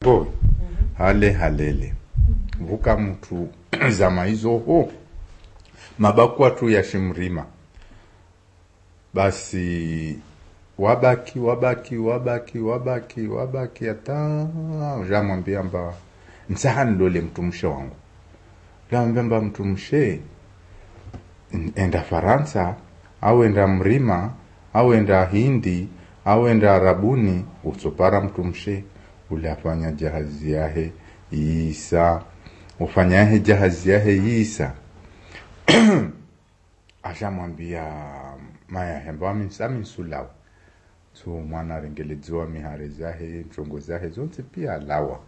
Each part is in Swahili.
ho hale halele vuka mtu zama hizo ho mabakwa tu ya shimrima basi wabaki hata jamwambia mba nsahani lole mtumishe wangu jamwambia mba mtumishe enda Faransa au enda Mrima au enda Hindi au enda Arabuni usopara mtumishe ule afanya jahazi yahe Isa ufanya yahe jahazi yahe Isa ashamwambia maya hemba mimi sulao so mwana rengeleziwa mihare zahe nchongo zahe zonse pia lawa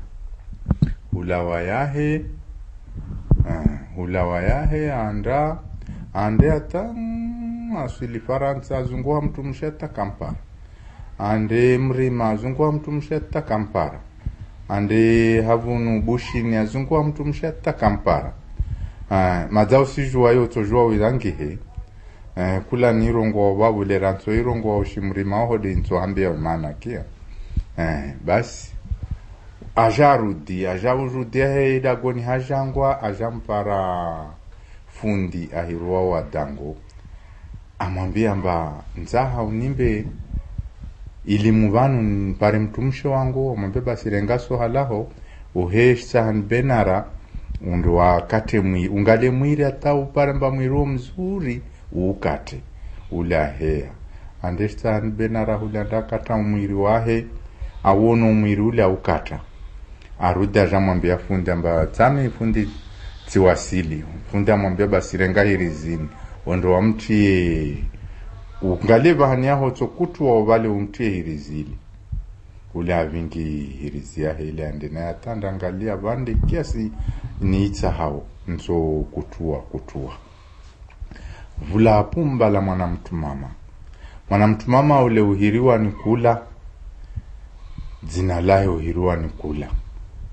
hulawa yahe ande hata asili Faransa azungua mtu msheta Kampala ande Mrima azungua mtu msheta Kampala ande havunu bushini azungua mtu msheta Kampala mazao sijua yoto jua wirangihe kula nirongo babu le ranso irongo ushimrima hodi nso ambia maana kia basi ajarudi he dagoni hajangwa ajampara fundi ahirwa wa dango amwambia mba nzaha unimbe ili mubanu pare mtumisho wangu amwambia basi rengaso halaho uhesha benara undo wakate ungale mwiri hata upare mba mwiru mzuri ukate ulahea understand benara hulanda kata mwiri wahe awono mwiri ule ukata aruda jamwambia fundi amba tami fundi tiwasili fundi amwambia basi renga hirizini ondo wamtie ungaleva haniaho tokutu wa wale umtie hirizili ule avingi hirizia hele ande na yatanda angalia bande kiasi niita hao nso kutua vula pumba la mwanamtumama ule uhiriwa ni kula zina lae uhiriwa ni kula